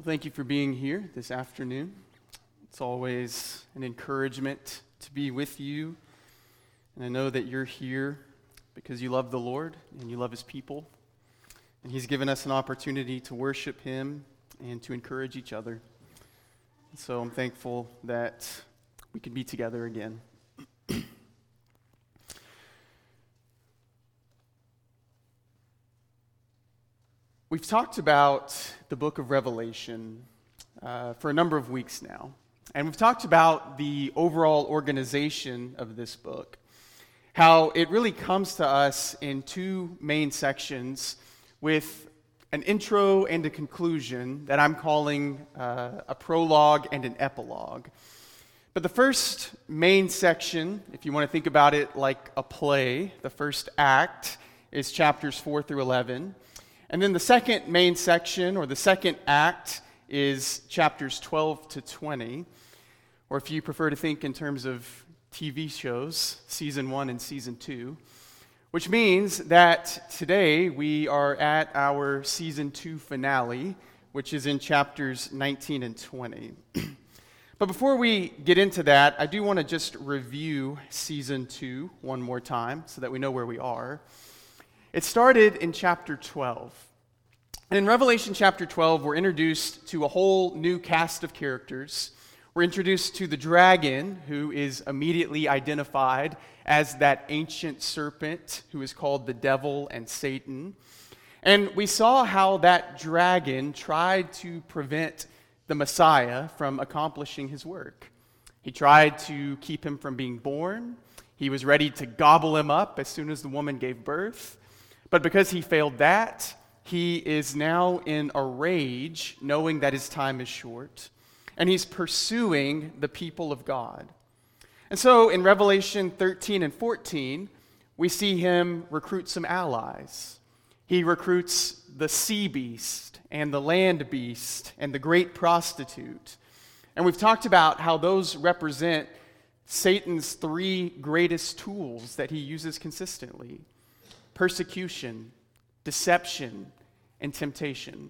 Thank you for being here this afternoon. It's always an encouragement to be with you. And I know that you're here because you love the Lord and you love His people. And He's given us an opportunity to worship Him and to encourage each other. And so I'm thankful that we can be together again. We've talked about the book of Revelation for a number of weeks now, and we've talked about the overall organization of this book, how it really comes to us in two main sections with an intro and a conclusion that I'm calling a prologue and an epilogue. But the first main section, if you want to think about it like a play, the first act is chapters 4 through 11. And then the second main section, or the second act, is chapters 12 to 20. Or if you prefer to think in terms of TV shows, season 1 and season 2. Which means that today we are at our season 2 finale, which is in chapters 19 and 20. But before we get into that, I do want to just review season 2 one more time so that we know where we are. It started in chapter 12. And in Revelation chapter 12, we're introduced to a whole new cast of characters. We're introduced to the dragon, who is immediately identified as that ancient serpent who is called the devil and Satan. And we saw how that dragon tried to prevent the Messiah from accomplishing his work. He tried to keep him from being born. He was ready to gobble him up as soon as the woman gave birth. But because he failed that, he is now in a rage, knowing that his time is short, and he's pursuing the people of God. And so in Revelation 13 and 14, we see him recruit some allies. He recruits the sea beast and the land beast and the great prostitute. And we've talked about how those represent Satan's three greatest tools that he uses consistently: persecution, deception, and temptation.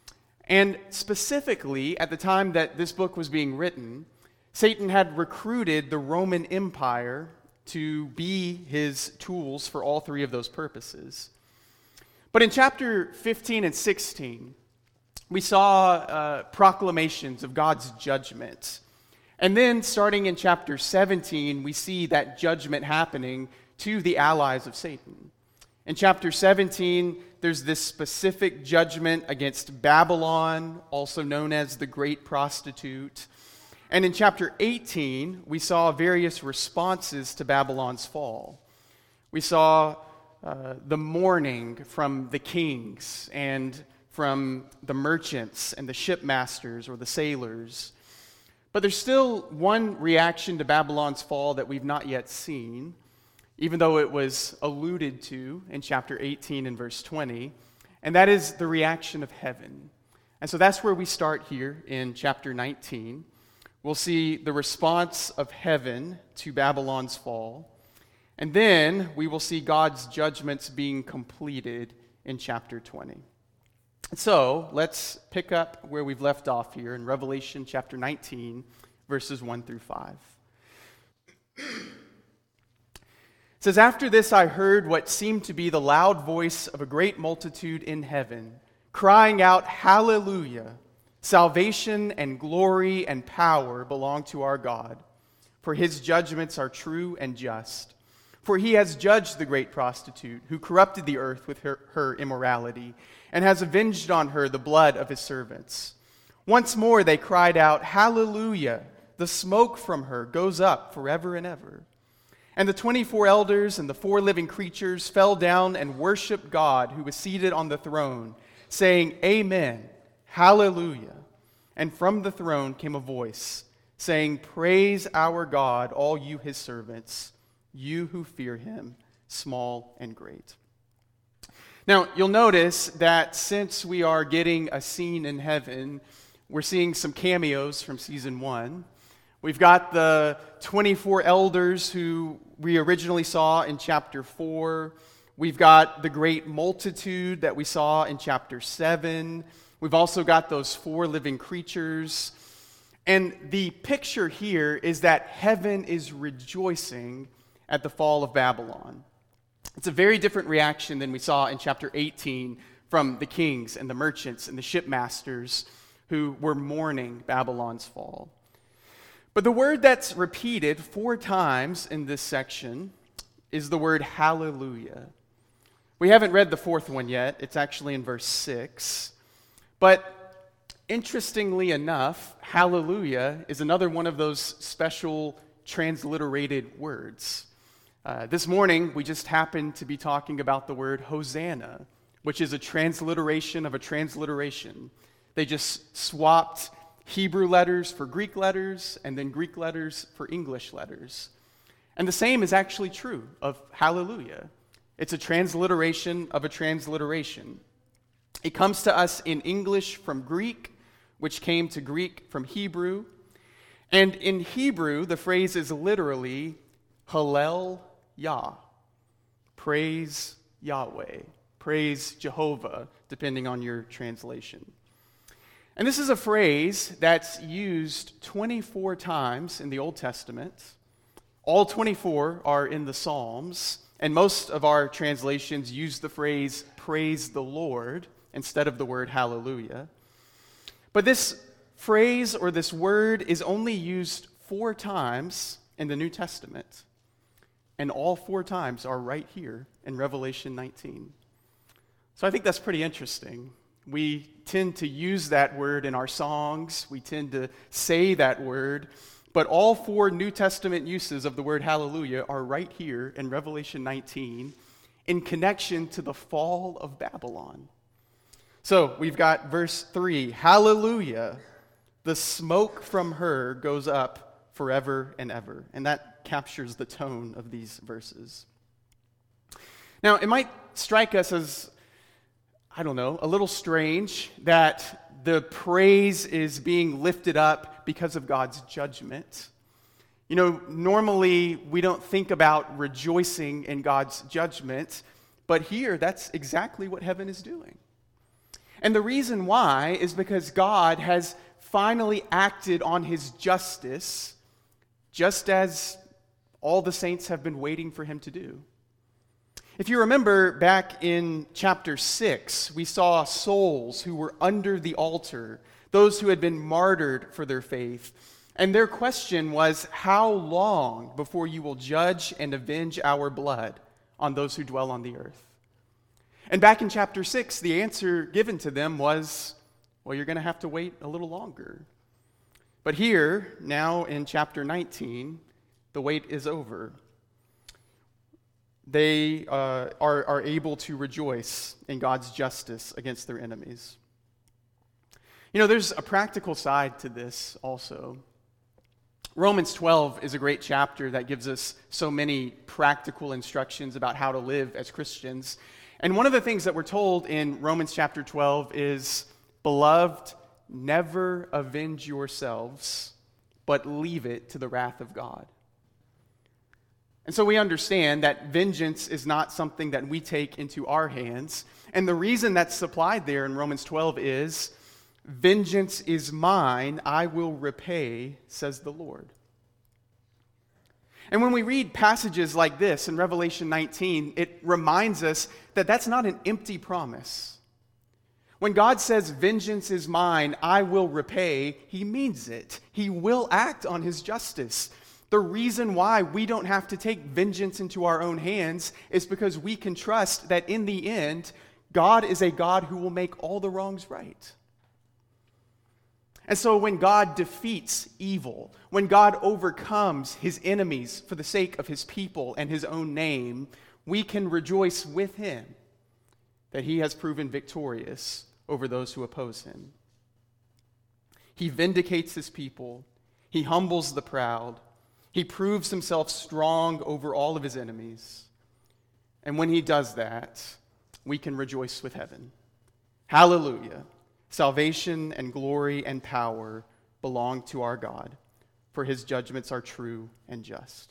And specifically, at the time that this book was being written, Satan had recruited the Roman Empire to be his tools for all three of those purposes. But in chapter 15 and 16, we saw proclamations of God's judgment. And then starting in chapter 17, we see that judgment happening to the allies of Satan. In chapter 17, there's this specific judgment against Babylon, also known as the great prostitute. And in chapter 18, we saw various responses to Babylon's fall. We saw the mourning from the kings and from the merchants and the shipmasters or the sailors. But there's still one reaction to Babylon's fall that we've not yet seen, even though it was alluded to in chapter 18 and verse 20, and that is the reaction of heaven. And so that's where we start here in chapter 19. We'll see the response of heaven to Babylon's fall, and then we will see God's judgments being completed in chapter 20. So let's pick up where we've left off here in Revelation chapter 19, verses 1 through 5. It says, "After this I heard what seemed to be the loud voice of a great multitude in heaven, crying out, 'Hallelujah! Salvation and glory and power belong to our God, for His judgments are true and just. For He has judged the great prostitute who corrupted the earth with her immorality, and has avenged on her the blood of His servants.' Once more they cried out, 'Hallelujah! The smoke from her goes up forever and ever.' And the 24 elders and the 4 living creatures fell down and worshiped God who was seated on the throne, saying, 'Amen, Hallelujah.' And from the throne came a voice, saying, 'Praise our God, all you His servants, you who fear Him, small and great.'" Now, you'll notice that since we are getting a scene in heaven, we're seeing some cameos from season 1. We've got the 24 elders who we originally saw in chapter 4. We've got the great multitude that we saw in chapter 7. We've also got those 4 living creatures. And the picture here is that heaven is rejoicing at the fall of Babylon. It's a very different reaction than we saw in chapter 18 from the kings and the merchants and the shipmasters who were mourning Babylon's fall. But the word that's repeated 4 times in this section is the word hallelujah. We haven't read the 4th one yet. It's actually in verse 6. But interestingly enough, hallelujah is another one of those special transliterated words. This morning, we just happened to be talking about the word Hosanna, which is a transliteration of a transliteration. They just swapped Hebrew letters for Greek letters, and then Greek letters for English letters. And the same is actually true of hallelujah. It's a transliteration of a transliteration. It comes to us in English from Greek, which came to Greek from Hebrew. And in Hebrew, the phrase is literally Hallel Yah, praise Yahweh, praise Jehovah, depending on your translation. And this is a phrase that's used 24 times in the Old Testament. All 24 are in the Psalms, and most of our translations use the phrase praise the Lord instead of the word hallelujah. But this phrase or this word is only used 4 times in the New Testament. And all 4 times are right here in Revelation 19. So I think that's pretty interesting. We tend to use that word in our songs. We tend to say that word. But all 4 New Testament uses of the word hallelujah are right here in Revelation 19 in connection to the fall of Babylon. So we've got verse 3, hallelujah, the smoke from her goes up forever and ever. And that captures the tone of these verses. Now, it might strike us as, a little strange that the praise is being lifted up because of God's judgment. Normally we don't think about rejoicing in God's judgment, but here that's exactly what heaven is doing. And the reason why is because God has finally acted on his justice, just as all the saints have been waiting for him to do. If you remember back in chapter 6, we saw souls who were under the altar, those who had been martyred for their faith. And their question was, how long before you will judge and avenge our blood on those who dwell on the earth? And back in chapter 6, the answer given to them was, well, you're going to have to wait a little longer. But here, now in chapter 19, the wait is over. They are able to rejoice in God's justice against their enemies. There's a practical side to this also. Romans 12 is a great chapter that gives us so many practical instructions about how to live as Christians. And one of the things that we're told in Romans chapter 12 is, beloved, never avenge yourselves, but leave it to the wrath of God. And so we understand that vengeance is not something that we take into our hands. And the reason that's supplied there in Romans 12 is, vengeance is mine, I will repay, says the Lord. And when we read passages like this in Revelation 19, it reminds us that that's not an empty promise. When God says, vengeance is mine, I will repay, he means it. He will act on his justice. The reason why we don't have to take vengeance into our own hands is because we can trust that in the end, God is a God who will make all the wrongs right. And so when God defeats evil, when God overcomes his enemies for the sake of his people and his own name, we can rejoice with him that he has proven victorious over those who oppose him. He vindicates his people. He humbles the proud. He proves himself strong over all of his enemies. And when he does that, we can rejoice with heaven. Hallelujah. Salvation and glory and power belong to our God, for his judgments are true and just.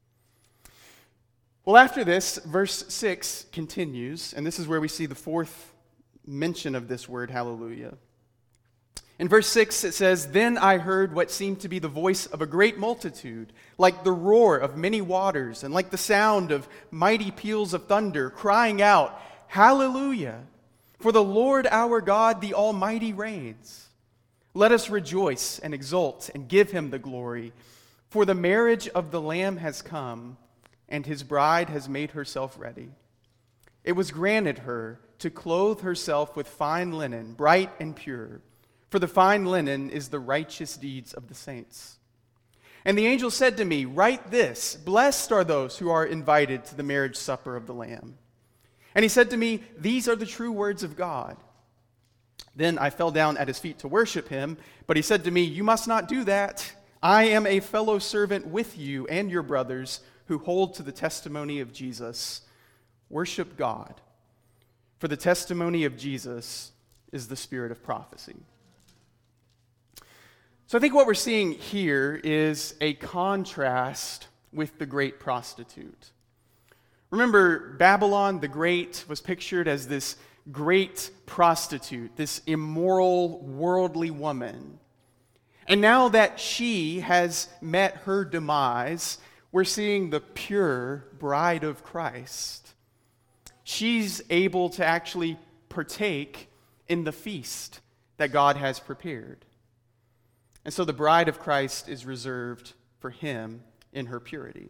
Well, after this, verse 6 continues, and this is where we see the 4th mention of this word, hallelujah. In verse 6, it says, "Then I heard what seemed to be the voice of a great multitude, like the roar of many waters, and like the sound of mighty peals of thunder, crying out, 'Hallelujah! For the Lord our God, the Almighty reigns. Let us rejoice and exult and give him the glory. For the marriage of the Lamb has come, and his bride has made herself ready. It was granted her to clothe herself with fine linen, bright and pure. For the fine linen is the righteous deeds of the saints.' And the angel said to me, 'Write this, blessed are those who are invited to the marriage supper of the Lamb.' And he said to me, 'These are the true words of God.' Then I fell down at his feet to worship him, but he said to me, 'You must not do that. I am a fellow servant with you and your brothers who hold to the testimony of Jesus. Worship God, for the testimony of Jesus is the spirit of prophecy.'" So I think what we're seeing here is a contrast with the great prostitute. Remember, Babylon the Great was pictured as this great prostitute, this immoral, worldly woman. And now that she has met her demise, we're seeing the pure bride of Christ. She's able to actually partake in the feast that God has prepared. And so the bride of Christ is reserved for him in her purity.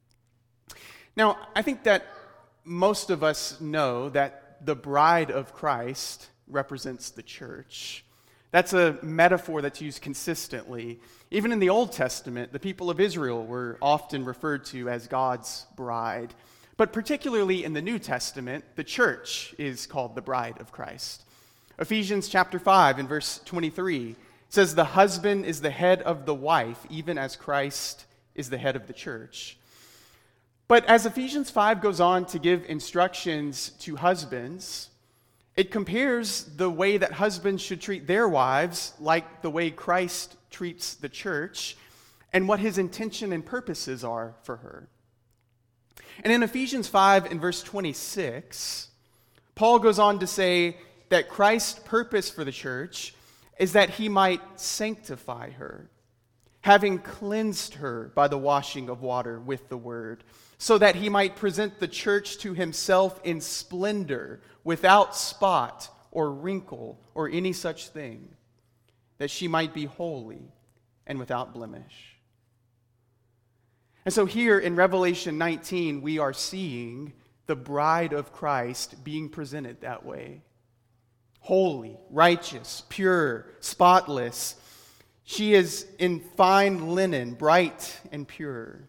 Now, I think that most of us know that the bride of Christ represents the church. That's a metaphor that's used consistently. Even in the Old Testament, the people of Israel were often referred to as God's bride. But particularly in the New Testament, the church is called the bride of Christ. Ephesians chapter 5 and verse 23 says, "The husband is the head of the wife, even as Christ is the head of the church." But as Ephesians 5 goes on to give instructions to husbands, it compares the way that husbands should treat their wives like the way Christ treats the church and what his intention and purposes are for her. And in Ephesians 5 and verse 26, Paul goes on to say that Christ's purpose for the church is that he might sanctify her, having cleansed her by the washing of water with the word, so that he might present the church to himself in splendor, without spot or wrinkle or any such thing, that she might be holy and without blemish. And so here in Revelation 19, we are seeing the bride of Christ being presented that way. Holy, righteous, pure, spotless. She is in fine linen, bright and pure.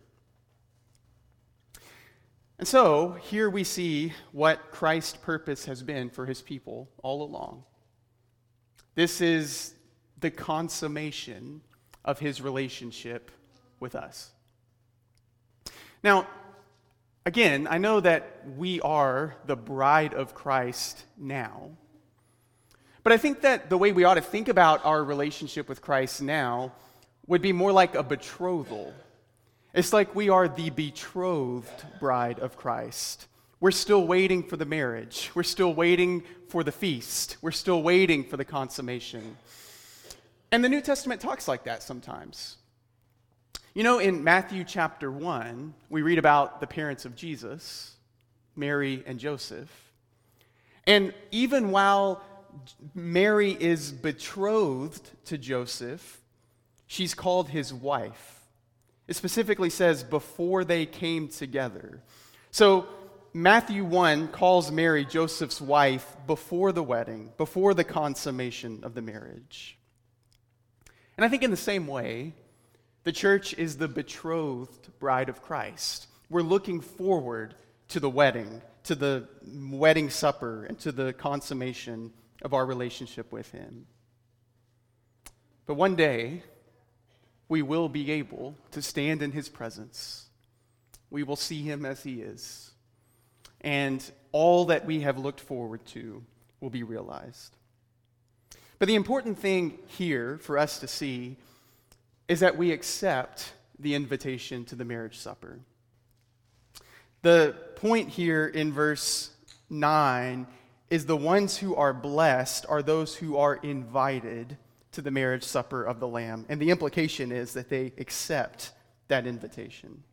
And so, here we see what Christ's purpose has been for his people all along. This is the consummation of his relationship with us. Now, again, I know that we are the bride of Christ now. But I think that the way we ought to think about our relationship with Christ now would be more like a betrothal. It's like we are the betrothed bride of Christ. We're still waiting for the marriage. We're still waiting for the feast. We're still waiting for the consummation. And the New Testament talks like that sometimes. You know, in Matthew chapter 1, we read about the parents of Jesus, Mary and Joseph. And even while Mary is betrothed to Joseph, she's called his wife. It specifically says before they came together. So Matthew 1 calls Mary Joseph's wife before the wedding, before the consummation of the marriage. And I think in the same way, the church is the betrothed bride of Christ. We're looking forward to the wedding, to the wedding supper, and to the consummation of our relationship with him. But one day, we will be able to stand in his presence. We will see him as he is. And all that we have looked forward to will be realized. But the important thing here for us to see is that we accept the invitation to the marriage supper. The point here in verse 9 is the ones who are blessed are those who are invited to the marriage supper of the Lamb. And the implication is that they accept that invitation.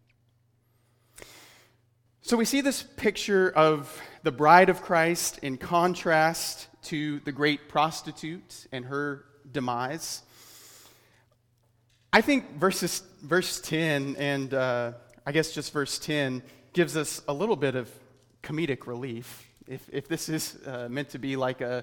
So we see this picture of the bride of Christ in contrast to the great prostitute and her demise. I think verse 10 and I guess just verse 10 gives us a little bit of comedic relief. If this is meant to be like a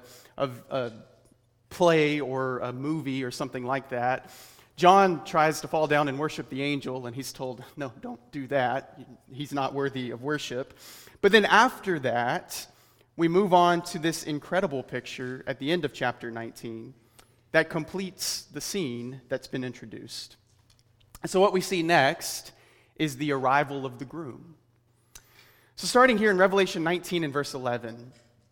play or a movie or something like that, John tries to fall down and worship the angel, and he's told, no, don't do that. He's not worthy of worship. But then after that, we move on to this incredible picture at the end of chapter 19 that completes the scene that's been introduced. And so what we see next is the arrival of the groom. So starting here in Revelation 19 and verse 11,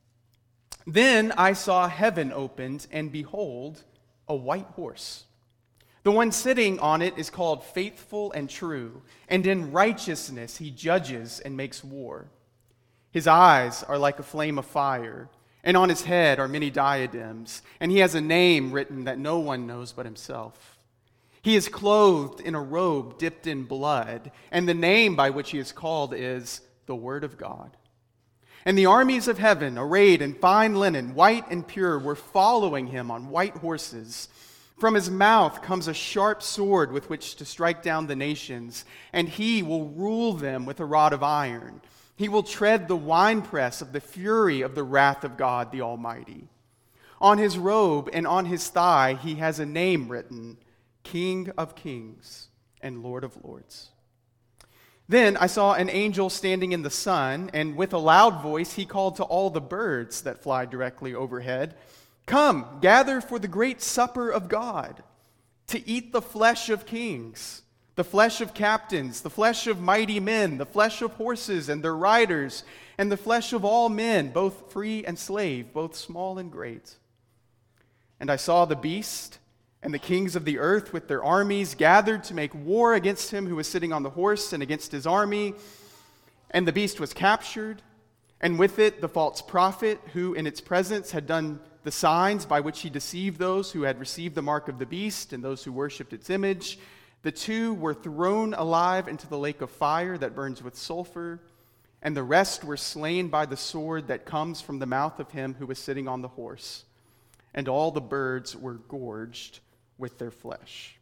"Then I saw heaven opened, and behold, a white horse. The one sitting on it is called Faithful and True, and in righteousness he judges and makes war. His eyes are like a flame of fire, and on his head are many diadems, and he has a name written that no one knows but himself. He is clothed in a robe dipped in blood, and the name by which he is called is the Word of God. And the armies of heaven, arrayed in fine linen, white and pure, were following him on white horses. From his mouth comes a sharp sword with which to strike down the nations, and he will rule them with a rod of iron. He will tread the winepress of the fury of the wrath of God the Almighty. On his robe and on his thigh he has a name written, King of Kings and Lord of Lords. Then I saw an angel standing in the sun, and with a loud voice he called to all the birds that fly directly overhead, 'Come, gather for the great supper of God, to eat the flesh of kings, the flesh of captains, the flesh of mighty men, the flesh of horses and their riders, and the flesh of all men, both free and slave, both small and great.' And I saw the beast and the kings of the earth with their armies gathered to make war against him who was sitting on the horse and against his army. And the beast was captured, and with it the false prophet who in its presence had done the signs by which he deceived those who had received the mark of the beast and those who worshipped its image. The two were thrown alive into the lake of fire that burns with sulfur, and the rest were slain by the sword that comes from the mouth of him who was sitting on the horse. And all the birds were gorged with their flesh."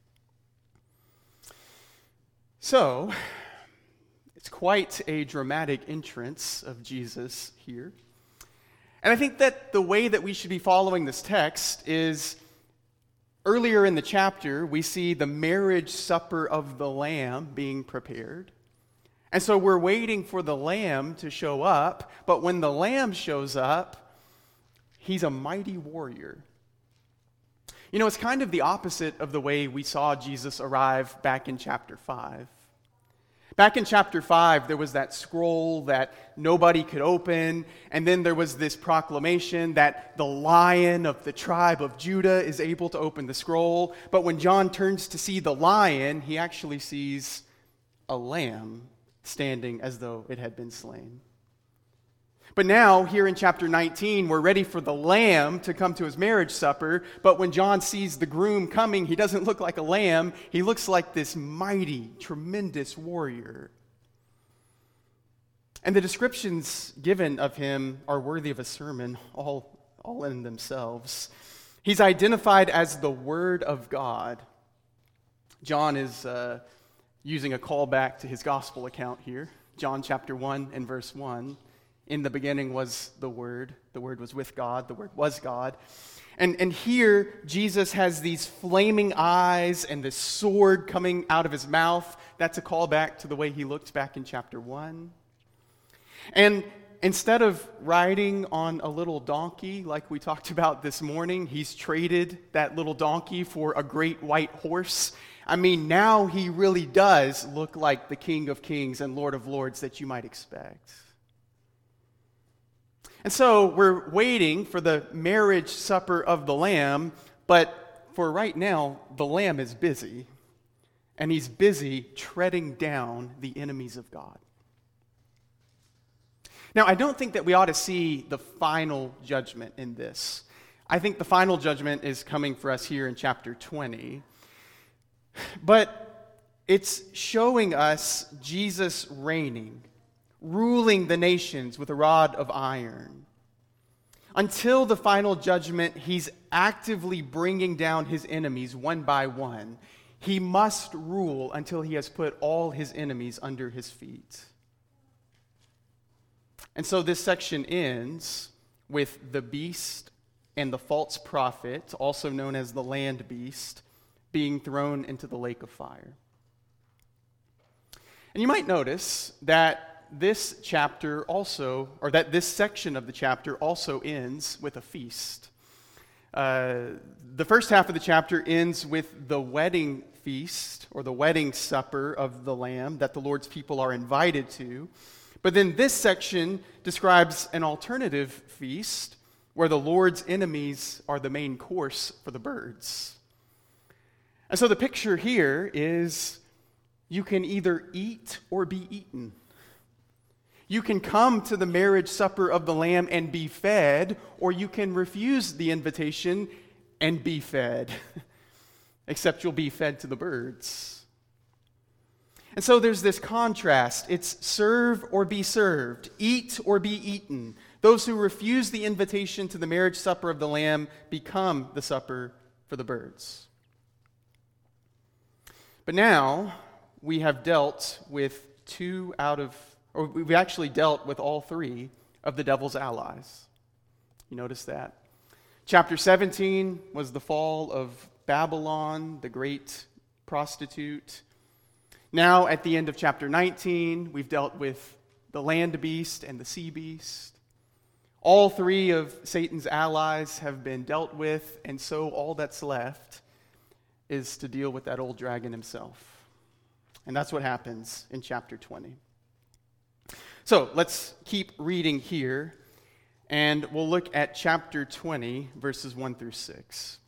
So, it's quite a dramatic entrance of Jesus here. And I think that the way that we should be following this text is earlier in the chapter, we see the marriage supper of the Lamb being prepared. And so we're waiting for the Lamb to show up, but when the Lamb shows up, he's a mighty warrior. You know, it's kind of the opposite of the way we saw Jesus arrive back in chapter 5. Back in chapter 5, there was that scroll that nobody could open, and then there was this proclamation that the Lion of the tribe of Judah is able to open the scroll. But when John turns to see the lion, he actually sees a lamb standing as though it had been slain. But now, here in chapter 19, we're ready for the Lamb to come to his marriage supper. But when John sees the groom coming, he doesn't look like a lamb. He looks like this mighty, tremendous warrior. And the descriptions given of him are worthy of a sermon, all in themselves. He's identified as the Word of God. John is using a callback to his gospel account here. John chapter 1 and verse 1. In the beginning was the Word was with God, the Word was God. And here, Jesus has these flaming eyes and this sword coming out of his mouth. That's a callback to the way he looked back in chapter 1. And instead of riding on a little donkey like we talked about this morning, he's traded that little donkey for a great white horse. I mean, now he really does look like the King of Kings and Lord of Lords that you might expect. And so we're waiting for the marriage supper of the Lamb, but for right now, the Lamb is busy, and he's busy treading down the enemies of God. Now, I don't think that we ought to see the final judgment in this. I think the final judgment is coming for us here in chapter 20. But it's showing us Jesus reigning, ruling the nations with a rod of iron. Until the final judgment, he's actively bringing down his enemies one by one. He must rule until he has put all his enemies under his feet. And so this section ends with the beast and the false prophet, also known as the land beast, being thrown into the lake of fire. And you might notice that this chapter also, or that this section of the chapter also ends with a feast. The first half of the chapter ends with the wedding feast, or the wedding supper of the Lamb that the Lord's people are invited to. But then this section describes an alternative feast where the Lord's enemies are the main course for the birds. And so the picture here is you can either eat or be eaten. You can come to the marriage supper of the Lamb and be fed, or you can refuse the invitation and be fed, except you'll be fed to the birds. And so there's this contrast. It's serve or be served, eat or be eaten. Those who refuse the invitation to the marriage supper of the Lamb become the supper for the birds. But now we have dealt with we've actually dealt with all three of the devil's allies. You notice that? Chapter 17 was the fall of Babylon, the great prostitute. Now, at the end of chapter 19, we've dealt with the land beast and the sea beast. All three of Satan's allies have been dealt with, and so all that's left is to deal with that old dragon himself. And that's what happens in chapter 20. So let's keep reading here, and we'll look at chapter 20, verses 1 through 6.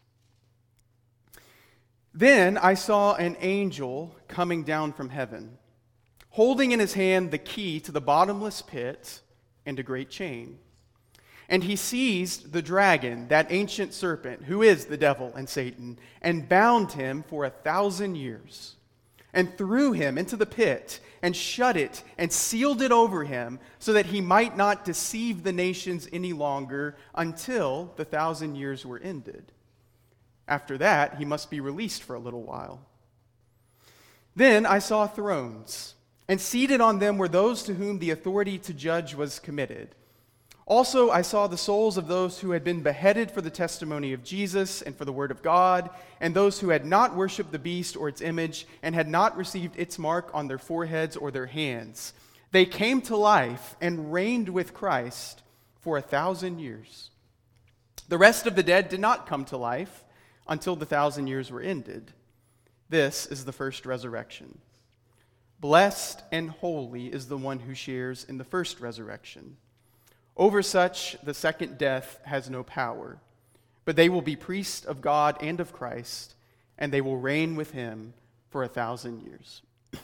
Then I saw an angel coming down from heaven, holding in his hand the key to the bottomless pit and a great chain. And he seized the dragon, that ancient serpent, who is the devil and Satan, and bound him for 1,000 years, and threw him into the pit, and shut it, and sealed it over him, so that he might not deceive the nations any longer until the 1,000 years were ended. After that, he must be released for a little while. Then I saw thrones, and seated on them were those to whom the authority to judge was committed. Also, I saw the souls of those who had been beheaded for the testimony of Jesus and for the word of God, and those who had not worshipped the beast or its image, and had not received its mark on their foreheads or their hands. They came to life and reigned with Christ for 1,000 years. The rest of the dead did not come to life until the 1,000 years were ended. This is the first resurrection. Blessed and holy is the one who shares in the first resurrection. Over such, the second death has no power, but they will be priests of God and of Christ, and they will reign with him for 1,000 years.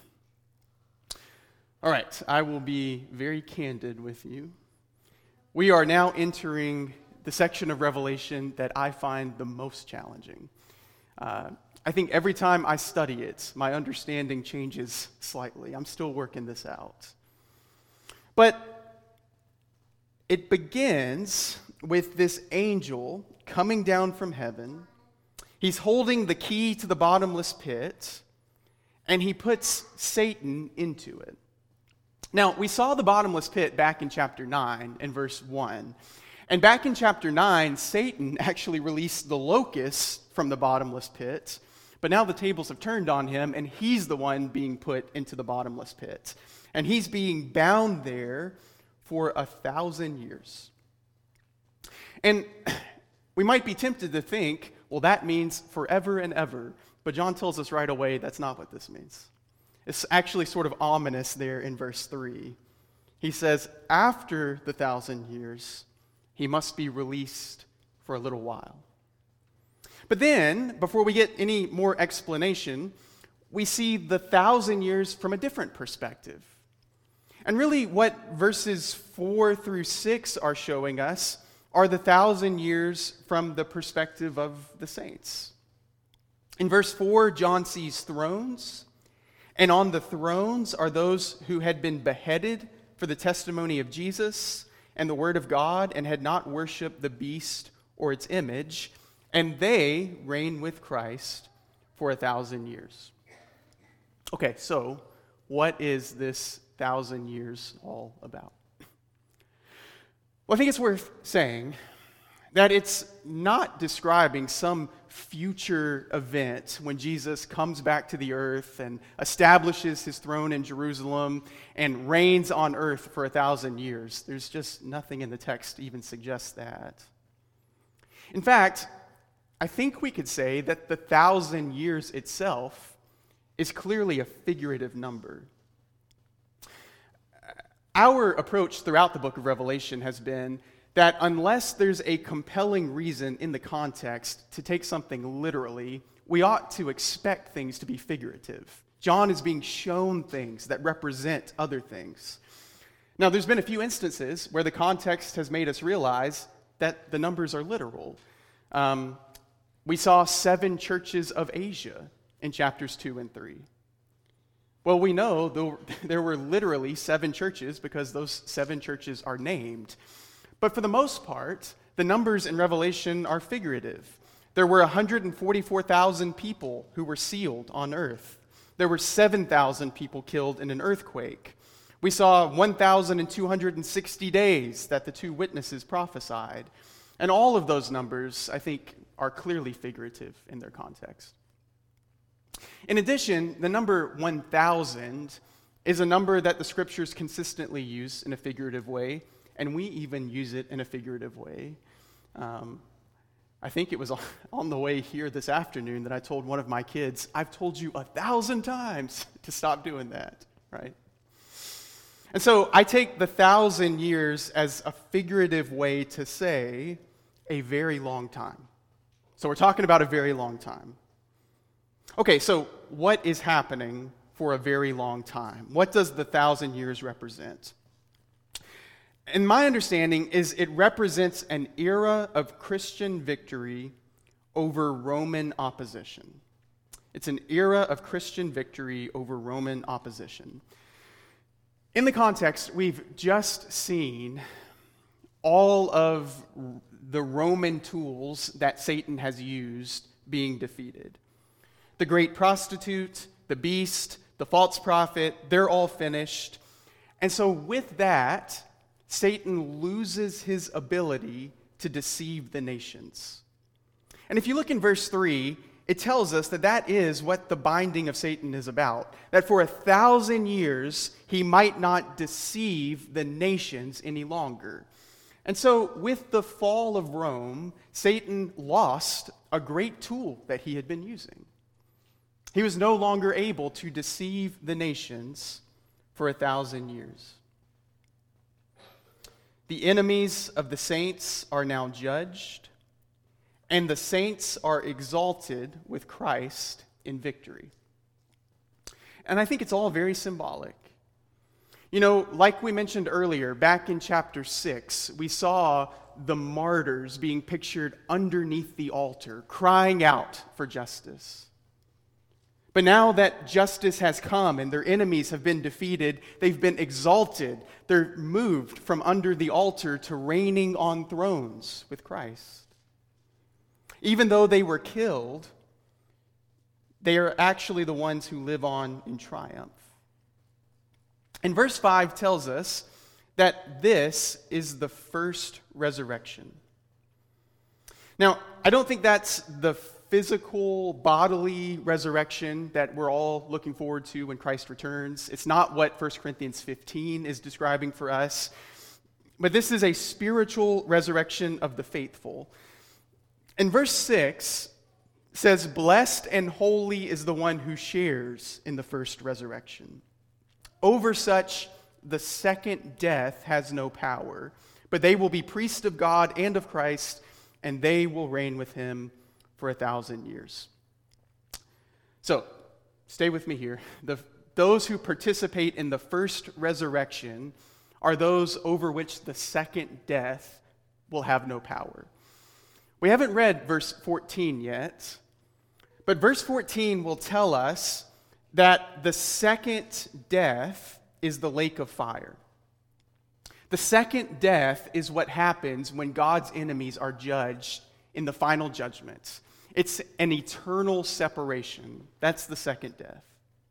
All right, I will be very candid with you. We are now entering the section of Revelation that I find the most challenging. I think every time I study it, my understanding changes slightly. I'm still working this out. But it begins with this angel coming down from heaven. He's holding the key to the bottomless pit, and he puts Satan into it. Now, we saw the bottomless pit back in chapter 9 and verse 1. And back in chapter 9, Satan actually released the locusts from the bottomless pit, but now the tables have turned on him, and he's the one being put into the bottomless pit. And he's being bound there for 1,000 years. And we might be tempted to think, well, that means forever and ever. But John tells us right away that's not what this means. It's actually sort of ominous there in verse 3. He says, after the 1,000 years, he must be released for a little while. But then, before we get any more explanation, we see the 1,000 years from a different perspective. And really what verses 4 through 6 are showing us are the 1,000 years from the perspective of the saints. In verse 4, John sees thrones, and on the thrones are those who had been beheaded for the testimony of Jesus and the word of God and had not worshiped the beast or its image, and they reign with Christ for 1,000 years. Okay, so what is this 1,000 years all about? Well, I think it's worth saying that it's not describing some future event when Jesus comes back to the earth and establishes his throne in Jerusalem and reigns on earth for 1,000 years. There's just nothing in the text to even suggests that. In fact, I think we could say that the 1,000 years itself is clearly a figurative number. Our approach throughout the book of Revelation has been that unless there's a compelling reason in the context to take something literally, we ought to expect things to be figurative. John is being shown things that represent other things. Now, there's been a few instances where the context has made us realize that the numbers are literal. We saw 7 churches of Asia in chapters 2 and 3. Well, we know there were literally 7 churches because those 7 churches are named. But for the most part, the numbers in Revelation are figurative. There were 144,000 people who were sealed on earth. There were 7,000 people killed in an earthquake. We saw 1,260 days that the 2 witnesses prophesied. And all of those numbers, I think, are clearly figurative in their context. In addition, the number 1,000 is a number that the scriptures consistently use in a figurative way, and we even use it in a figurative way. I think it was on the way here this afternoon that I told one of my kids, I've told you 1,000 times to stop doing that, right? And so I take the 1,000 years as a figurative way to say a very long time. So we're talking about a very long time. Okay, so what is happening for a very long time? What does the 1,000 years represent? And my understanding is it represents an era of Christian victory over Roman opposition. It's an era of Christian victory over Roman opposition. In the context, we've just seen all of the Roman tools that Satan has used being defeated. The great prostitute, the beast, the false prophet, they're all finished. And so with that, Satan loses his ability to deceive the nations. And if you look in verse 3, it tells us that that is what the binding of Satan is about. That for 1,000 years, he might not deceive the nations any longer. And so with the fall of Rome, Satan lost a great tool that he had been using. He was no longer able to deceive the nations for 1,000 years. The enemies of the saints are now judged, and the saints are exalted with Christ in victory. And I think it's all very symbolic. You know, like we mentioned earlier, back in chapter 6, we saw the martyrs being pictured underneath the altar, crying out for justice. But now that justice has come and their enemies have been defeated, they've been exalted. They're moved from under the altar to reigning on thrones with Christ. Even though they were killed, they are actually the ones who live on in triumph. And verse 5 tells us that this is the first resurrection. Now, I don't think that's the physical, bodily resurrection that we're all looking forward to when Christ returns. It's not what 1 Corinthians 15 is describing for us. But this is a spiritual resurrection of the faithful. And verse 6 says, "Blessed and holy is the one who shares in the first resurrection. Over such, the second death has no power, but they will be priests of God and of Christ, and they will reign with him for 1,000 years." So, stay with me here. Those who participate in the first resurrection are those over which the second death will have no power. We haven't read verse 14 yet, but verse 14 will tell us that the second death is the lake of fire. The second death is what happens when God's enemies are judged in the final judgment. It's an eternal separation. That's the second death.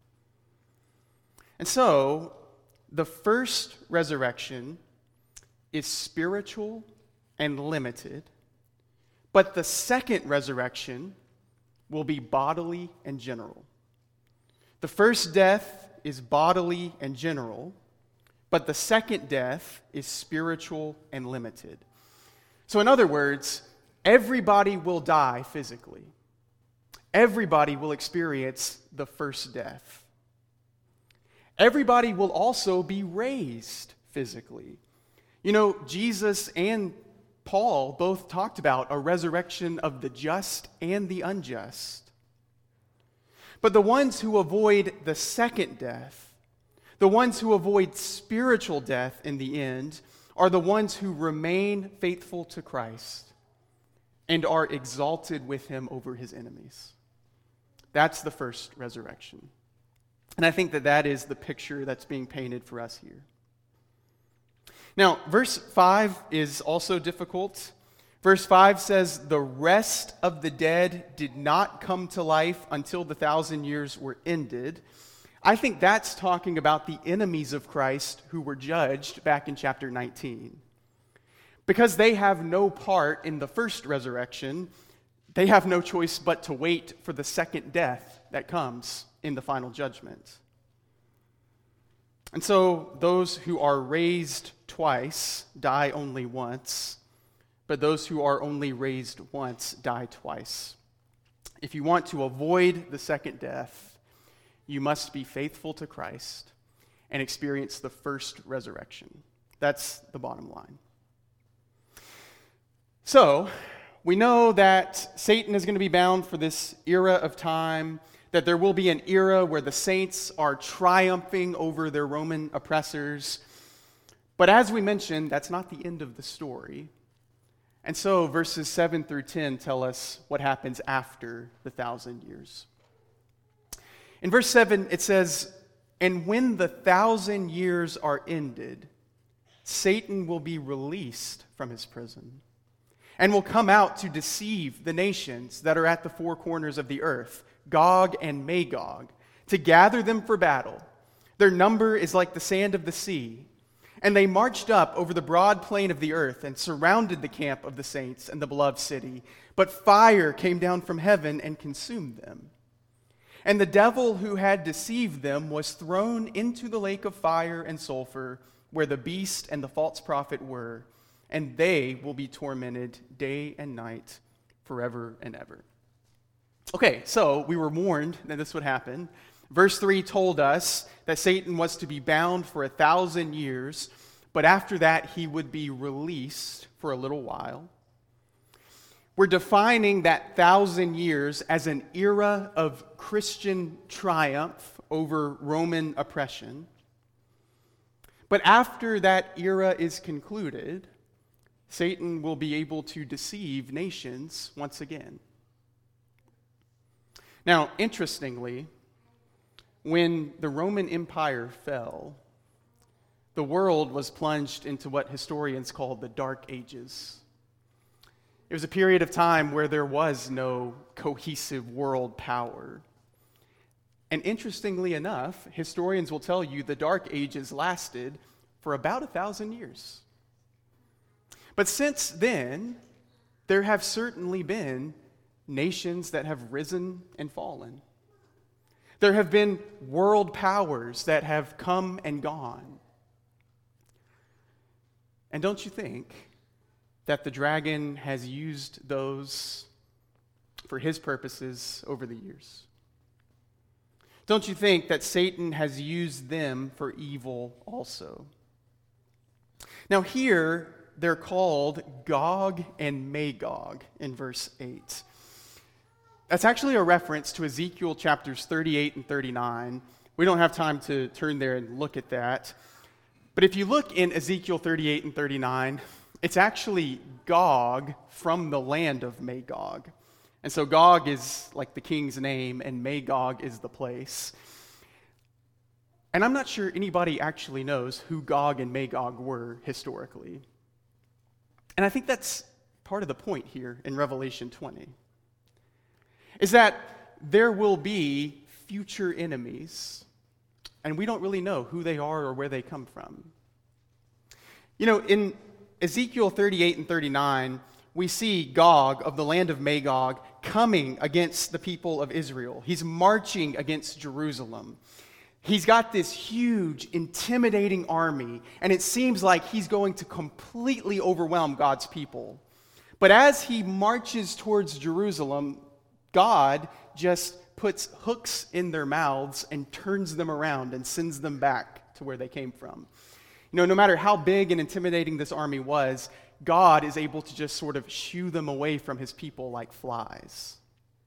And so, the first resurrection is spiritual and limited, but the second resurrection will be bodily and general. The first death is bodily and general, but the second death is spiritual and limited. So in other words, everybody will die physically. Everybody will experience the first death. Everybody will also be raised physically. You know, Jesus and Paul both talked about a resurrection of the just and the unjust. But the ones who avoid the second death, the ones who avoid spiritual death in the end, are the ones who remain faithful to Christ and are exalted with him over his enemies. That's the first resurrection. And I think that is the picture that's being painted for us here. Now, verse 5 is also difficult. Verse 5 says, "The rest of the dead did not come to life until the 1,000 years were ended." I think that's talking about the enemies of Christ who were judged back in chapter 19. Because they have no part in the first resurrection, they have no choice but to wait for the second death that comes in the final judgment. And so those who are raised twice die only once, but those who are only raised once die twice. If you want to avoid the second death, you must be faithful to Christ and experience the first resurrection. That's the bottom line. So, we know that Satan is going to be bound for this era of time, that there will be an era where the saints are triumphing over their Roman oppressors. But as we mentioned, that's not the end of the story. And so verses 7 through 10 tell us what happens after the 1,000 years. In verse 7, it says, "And when the 1,000 years are ended, Satan will be released from his prison and will come out to deceive the nations that are at the four corners of the earth, Gog and Magog, to gather them for battle. Their number is like the sand of the sea. And they marched up over the broad plain of the earth and surrounded the camp of the saints and the beloved city. But fire came down from heaven and consumed them. And the devil who had deceived them was thrown into the lake of fire and sulfur, where the beast and the false prophet were, and they will be tormented day and night forever and ever." Okay, so we were warned that this would happen. Verse 3 told us that Satan was to be bound for 1,000 years, but after that he would be released for a little while. We're defining that 1,000 years as an era of Christian triumph over Roman oppression. But after that era is concluded, Satan will be able to deceive nations once again. Now, interestingly, when the Roman Empire fell, the world was plunged into what historians call the Dark Ages. It was a period of time where there was no cohesive world power. And interestingly enough, historians will tell you the Dark Ages lasted for about 1,000 years. But since then, there have certainly been nations that have risen and fallen. There have been world powers that have come and gone. And don't you think that the dragon has used those for his purposes over the years? Don't you think that Satan has used them for evil also? Now here, they're called Gog and Magog in verse 8. That's actually a reference to Ezekiel chapters 38 and 39. We don't have time to turn there and look at that. But if you look in Ezekiel 38 and 39, it's actually Gog from the land of Magog. And so Gog is like the king's name, and Magog is the place. And I'm not sure anybody actually knows who Gog and Magog were historically. And I think that's part of the point here in Revelation 20, is that there will be future enemies, and we don't really know who they are or where they come from. You know, in Ezekiel 38 and 39, we see Gog of the land of Magog coming against the people of Israel. He's marching against Jerusalem. He's got this huge, intimidating army, and it seems like he's going to completely overwhelm God's people. But as he marches towards Jerusalem, God just puts hooks in their mouths and turns them around and sends them back to where they came from. You know, no matter how big and intimidating this army was, God is able to just sort of shoo them away from his people like flies.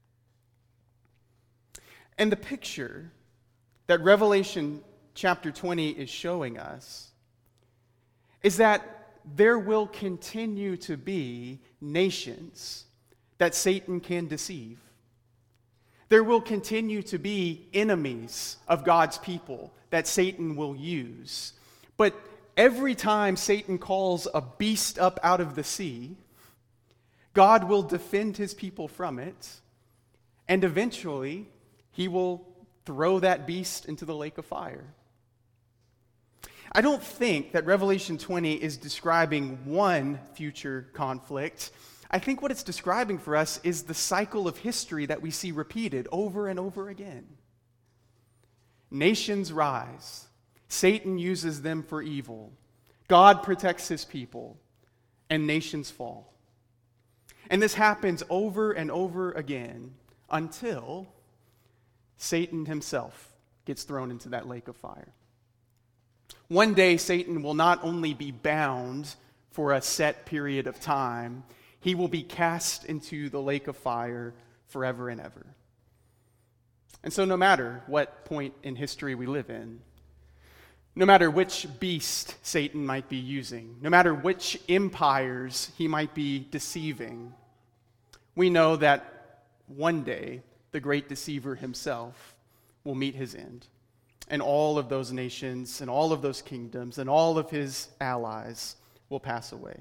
And the picture that Revelation chapter 20 is showing us is that there will continue to be nations that Satan can deceive. There will continue to be enemies of God's people that Satan will use. But every time Satan calls a beast up out of the sea, God will defend his people from it, and eventually he will throw that beast into the lake of fire. I don't think that Revelation 20 is describing one future conflict. I think what it's describing for us is the cycle of history that we see repeated over and over again. Nations rise. Satan uses them for evil. God protects his people, and nations fall. And this happens over and over again until Satan himself gets thrown into that lake of fire. One day, Satan will not only be bound for a set period of time, he will be cast into the lake of fire forever and ever. And so no matter what point in history we live in, no matter which beast Satan might be using, no matter which empires he might be deceiving, we know that one day the great deceiver himself will meet his end. And all of those nations and all of those kingdoms and all of his allies will pass away.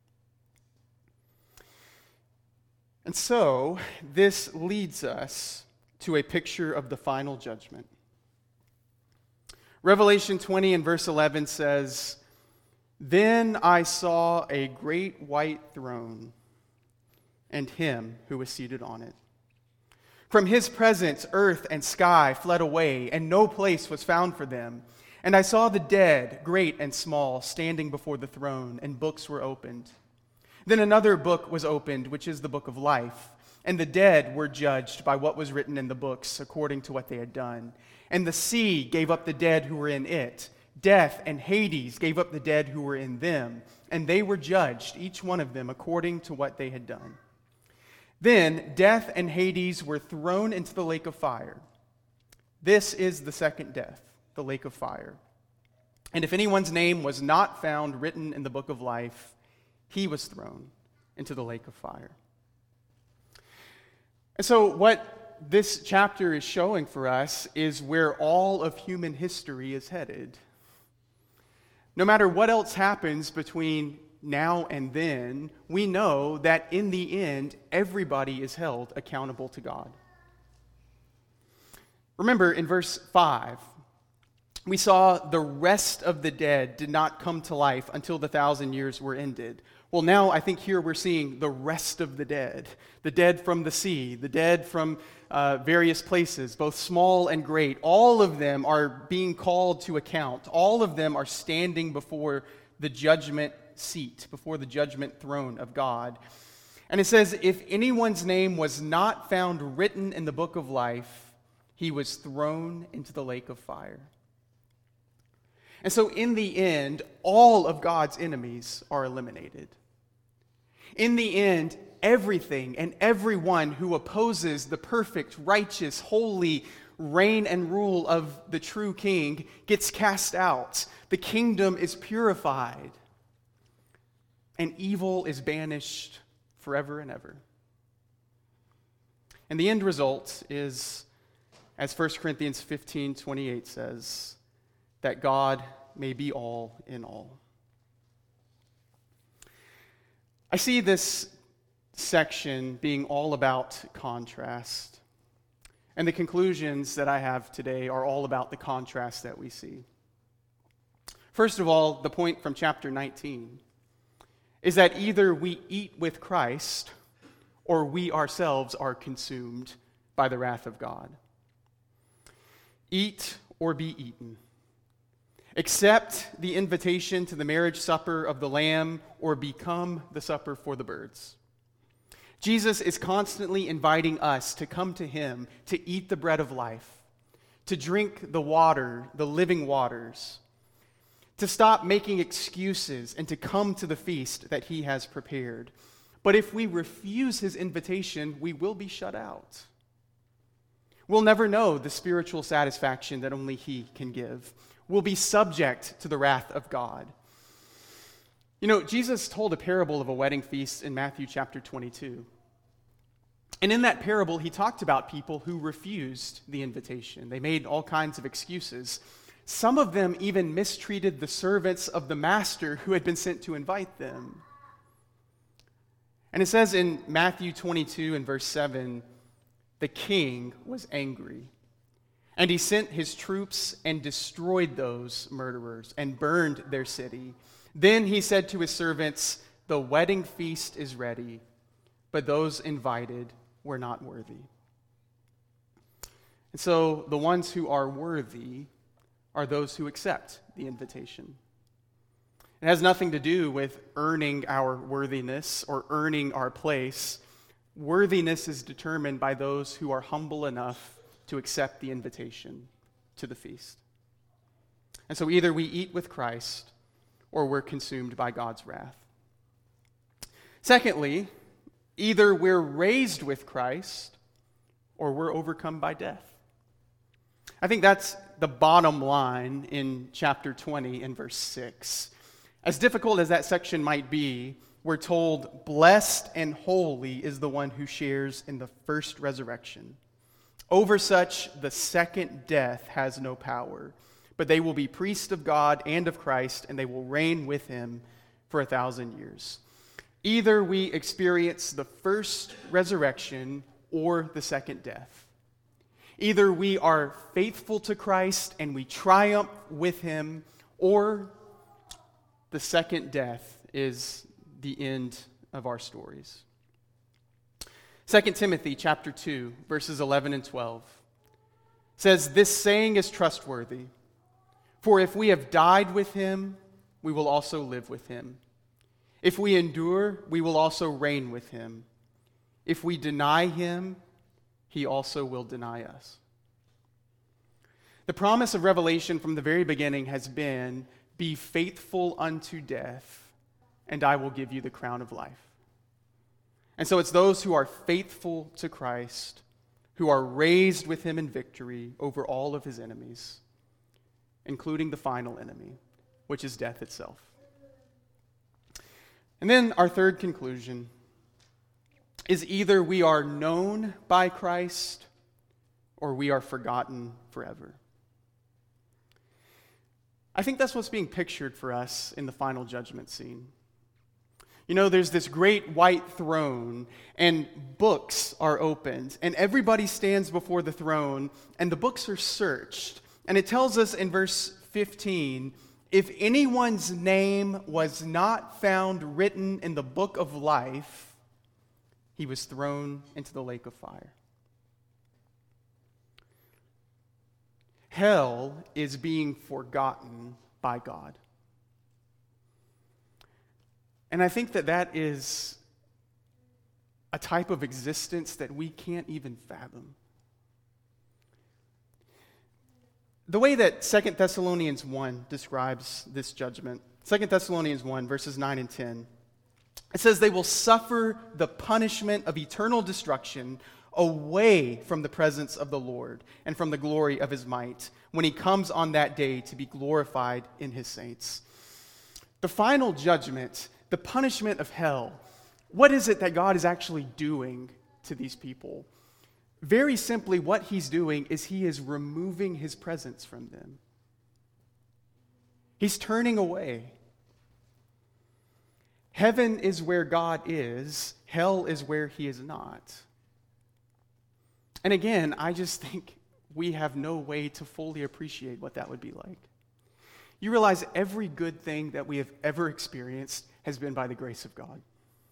And so, this leads us to a picture of the final judgment. Revelation 20 and verse 11 says, "Then I saw a great white throne and him who was seated on it. From his presence, earth and sky fled away, and no place was found for them. And I saw the dead, great and small, standing before the throne, and books were opened. Then another book was opened, which is the book of life. And the dead were judged by what was written in the books, according to what they had done. And the sea gave up the dead who were in it. Death and Hades gave up the dead who were in them. And they were judged, each one of them, according to what they had done. Then death and Hades were thrown into the lake of fire. This is the second death, the lake of fire. And if anyone's name was not found written in the book of life, he was thrown into the lake of fire." And so what this chapter is showing for us is where all of human history is headed. No matter what else happens between now and then, we know that in the end, everybody is held accountable to God. Remember in verse 5, we saw the rest of the dead did not come to life until the 1,000 years were ended. Well, now I think here we're seeing the rest of the dead from the sea, the dead from various places, both small and great. All of them are being called to account. All of them are standing before the judgment seat, before the judgment throne of God. And it says, if anyone's name was not found written in the book of life, he was thrown into the lake of fire. And so in the end, all of God's enemies are eliminated. In the end, everything and everyone who opposes the perfect, righteous, holy reign and rule of the true king gets cast out. The kingdom is purified. and evil is banished forever and ever. And the end result is, as 1 Corinthians 15:28 says, that God may be all in all. I see this section being all about contrast. And the conclusions that I have today are all about the contrast that we see. First of all, the point from chapter 19 is that either we eat with Christ or we ourselves are consumed by the wrath of God. Eat or be eaten. Accept the invitation to the marriage supper of the Lamb or become the supper for the birds. Jesus is constantly inviting us to come to him, to eat the bread of life, to drink the water, the living waters, to stop making excuses and to come to the feast that he has prepared. But if we refuse his invitation, we will be shut out. We'll never know the spiritual satisfaction that only he can give. We'll be subject to the wrath of God. You know, Jesus told a parable of a wedding feast in Matthew chapter 22. And in that parable, he talked about people who refused the invitation. They made all kinds of excuses. Some of them even mistreated the servants of the master who had been sent to invite them. And it says in Matthew 22 and verse 7, the king was angry. And he sent his troops and destroyed those murderers and burned their city. Then he said to his servants, the wedding feast is ready, but those invited were not worthy. And so the ones who are worthy are those who accept the invitation. It has nothing to do with earning our worthiness or earning our place. Worthiness is determined by those who are humble enough to accept the invitation to the feast. And so either we eat with Christ or we're consumed by God's wrath. Secondly, either we're raised with Christ or we're overcome by death. I think that's the bottom line in chapter 20 and verse 6. As difficult as that section might be, we're told, blessed and holy is the one who shares in the first resurrection. Over such, the second death has no power, but they will be priests of God and of Christ, and they will reign with him for 1,000 years. Either we experience the first resurrection or the second death. Either we are faithful to Christ and we triumph with him, or the second death is the end of our stories. 2 Timothy chapter 2, verses 11 and 12 says, this saying is trustworthy, for if we have died with him, we will also live with him. If we endure, we will also reign with him. If we deny him, he also will deny us. The promise of Revelation from the very beginning has been, be faithful unto death, and I will give you the crown of life. And so it's those who are faithful to Christ, who are raised with him in victory over all of his enemies, including the final enemy, which is death itself. And then our third conclusion is either we are known by Christ or we are forgotten forever. I think that's what's being pictured for us in the final judgment scene. You know, there's this great white throne, and books are opened, and everybody stands before the throne, and the books are searched. And it tells us in verse 15, if anyone's name was not found written in the book of life, he was thrown into the lake of fire. Hell is being forgotten by God. And I think that is a type of existence that we can't even fathom. The way that 2 Thessalonians 1 describes this judgment, 2 Thessalonians 1, verses 9 and 10, it says, they will suffer the punishment of eternal destruction away from the presence of the Lord and from the glory of his might when he comes on that day to be glorified in his saints. The final judgment, the punishment of hell. What is it that God is actually doing to these people? Very simply, what he's doing is he is removing his presence from them. He's turning away. Heaven is where God is. Hell is where he is not. And again, I just think we have no way to fully appreciate what that would be like. You realize every good thing that we have ever experienced has been by the grace of God.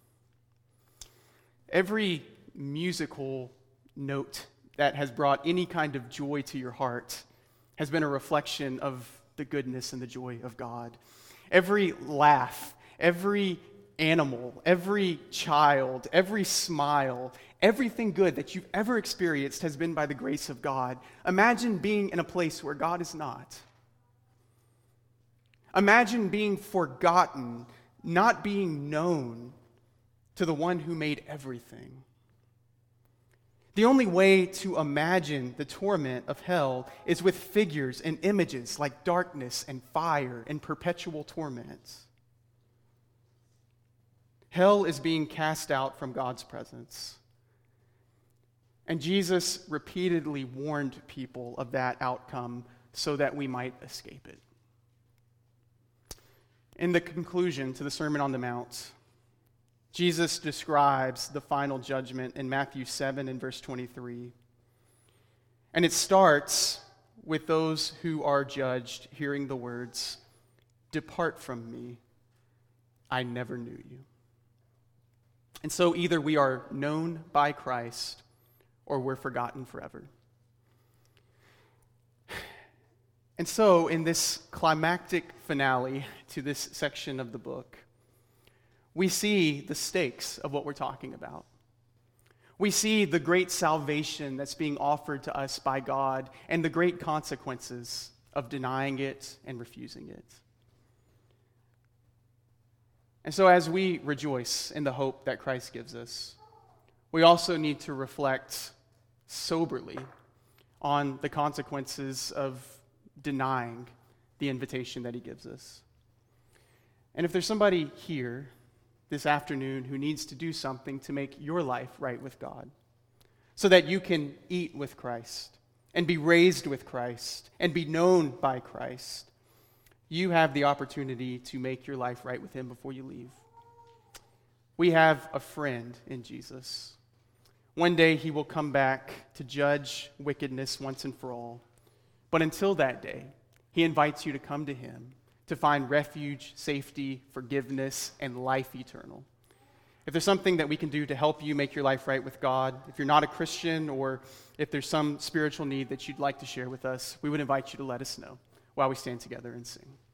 Every musical note that has brought any kind of joy to your heart has been a reflection of the goodness and the joy of God. Every laugh, every animal, every child, every smile, everything good that you've ever experienced has been by the grace of God. Imagine being in a place where God is not. Imagine being forgotten, not being known to the one who made everything. The only way to imagine the torment of hell is with figures and images like darkness and fire and perpetual torment. Hell is being cast out from God's presence. And Jesus repeatedly warned people of that outcome so that we might escape it. In the conclusion to the Sermon on the Mount, Jesus describes the final judgment in Matthew 7 and verse 23. And it starts with those who are judged hearing the words, "Depart from me, I never knew you." And so either we are known by Christ or we're forgotten forever. And so in this climactic finale to this section of the book, we see the stakes of what we're talking about. We see the great salvation that's being offered to us by God and the great consequences of denying it and refusing it. And so as we rejoice in the hope that Christ gives us, we also need to reflect soberly on the consequences of denying the invitation that he gives us. And if there's somebody here this afternoon who needs to do something to make your life right with God, so that you can eat with Christ and be raised with Christ and be known by Christ, you have the opportunity to make your life right with him before you leave. We have a friend in Jesus. One day he will come back to judge wickedness once and for all. But until that day, he invites you to come to him to find refuge, safety, forgiveness, and life eternal. If there's something that we can do to help you make your life right with God, if you're not a Christian or if there's some spiritual need that you'd like to share with us, we would invite you to let us know while we stand together and sing.